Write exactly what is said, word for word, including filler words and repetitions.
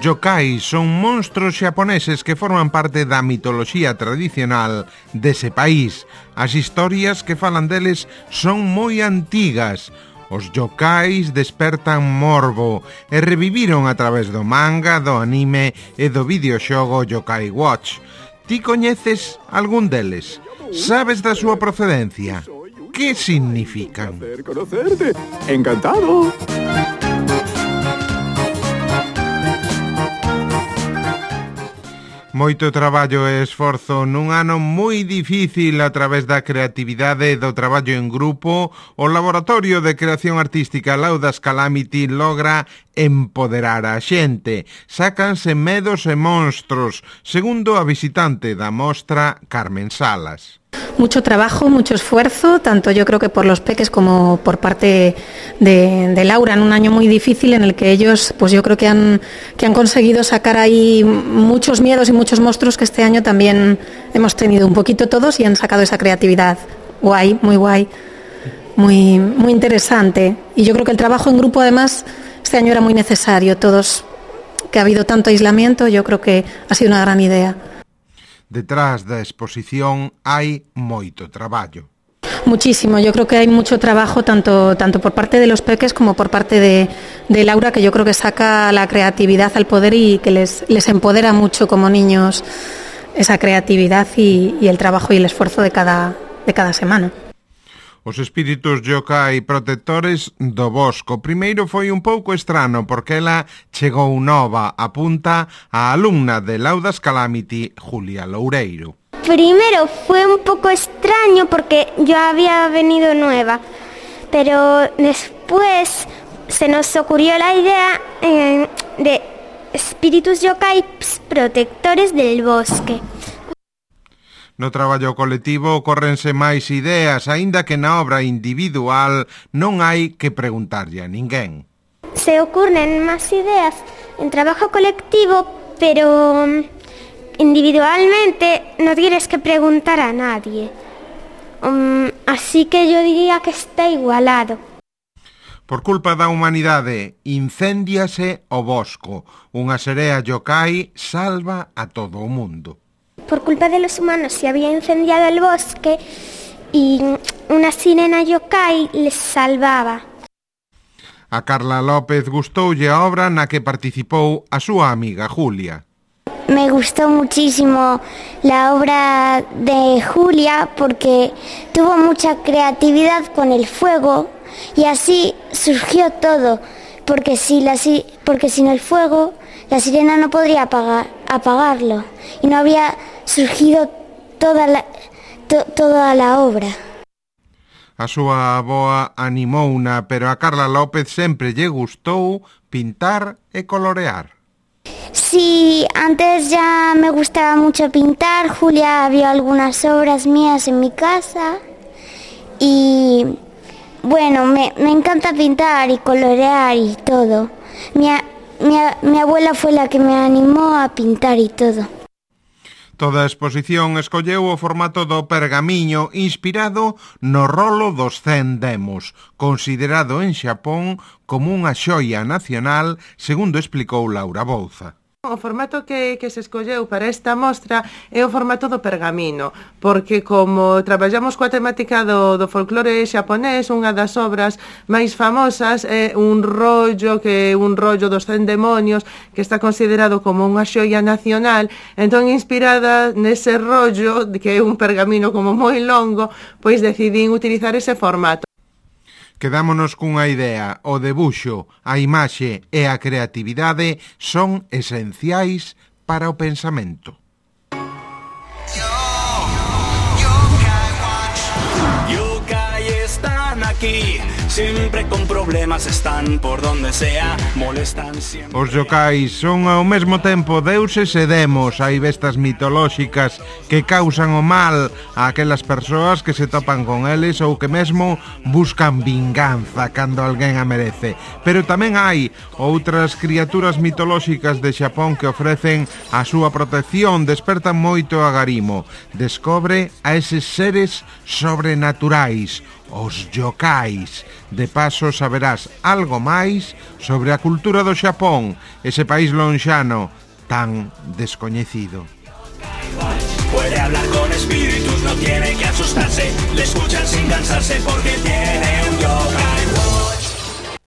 yokai son monstros xaponeses que forman parte da mitoloxía tradicional dese país. As historias que falan deles son moi antigas. Os yokais despertan morbo e reviviron a través do manga, do anime e do videoxogo Yokai Watch. Ti coñeces algún deles? Sabes da súa procedencia? Que significan? Conocerte. Encantado. Moito traballo e esforzo nun ano moi difícil a través da creatividade e do traballo en grupo. O Laboratorio de Creación Artística Laudas Calamity logra empoderar a xente. Sácanse medos e monstros, segundo a visitante da mostra, Carmen Salas. Mucho trabajo, mucho esfuerzo, tanto yo creo que por los peques como por parte de, de Laura, en un año muy difícil en el que ellos, pues yo creo que han, que han conseguido sacar ahí muchos miedos y muchos monstruos que este año también hemos tenido un poquito todos y han sacado esa creatividad guay, muy guay, muy, muy interesante. Y yo creo que el trabajo en grupo además este año era muy necesario, todos, que ha habido tanto aislamiento, yo creo que ha sido una gran idea. Detrás da exposición hai moito traballo. Muchísimo, yo creo que hay mucho trabajo tanto, tanto por parte de los peques como por parte de, de Laura, que yo creo que saca la creatividad al poder y que les, les empodera mucho como niños esa creatividad y, y el trabajo y el esfuerzo de cada, de cada semana. Os espíritus yokai protectores do bosco. Primeiro foi un pouco estrano porque ela chegou nova, apunta a alumna de Laudas Calamity, Julia Loureiro. Primero fue un poco extraño porque yo había venido nueva, pero después se nos ocurrió la idea eh, de espíritus yokai protectores del bosque. No traballo colectivo corrense máis ideas, aínda que na obra individual non hai que preguntarlle a ninguén. Se ocurren máis ideas en trabajo colectivo, pero individualmente no tienes que preguntar a nadie. Um, así que yo diría que está igualado. Por culpa da humanidade, incéndiase o bosco. Unha serea yokai salva a todo o mundo. Por culpa de los humanos se había incendiado el bosque y una sirena yokai les salvaba. A Carla López gustoulle a obra na que participou a súa amiga Julia. Me gustó muchísimo la obra de Julia porque tuvo mucha creatividad con el fuego y así surgió todo, porque, si la, porque sin el fuego la sirena no podría apagar, apagarlo y no habría surgido toda la, to, toda la obra. A súa avoa animouna, pero a Carla López sempre lle gustou pintar e colorear. Sí, antes ya me gustaba mucho pintar. Julia vio algunas obras mías en mi casa y bueno, me, me encanta pintar y colorear y todo. Mi, mi, mi abuela fue la que me animó a pintar y todo. Toda a exposición escolleu o formato do pergamiño inspirado no rolo dos cen demos, considerado en Xapón como unha xoia nacional, segundo explicou Laura Bouza. O formato que, que se escolleu para esta mostra é o formato do pergamino, porque como traballamos coa temática do, do folclore xaponés, unha das obras máis famosas é un rollo que un rollo dos cen demonios que está considerado como unha xoia nacional. Entón, inspirada nese rollo, que é un pergamino como moi longo, pois decidín utilizar ese formato. Quedámonos cunha idea, o debuxo, a imaxe e a creatividade son esenciais para o pensamento. Yokai están aquí, siempre con problemas están por donde sea, molestan siempre. Os yokais son ao mesmo tempo deuses e demos. Hai bestas mitolóxicas que causan o mal a aquelas persoas que se topan con eles ou que mesmo buscan vinganza cando alguén a merece. Pero tamén hai outras criaturas mitolóxicas de Xapón que ofrecen a súa protección, despertan moito agarimo. Descobre a eses seres sobrenaturais. os yokais. De paso saberás algo máis sobre a cultura do Xapón, ese país lonxano tan descoñecido. Puede hablar con espíritus, no tiene que asustarse, le escuchan sin cansarse porque tiene un yokai.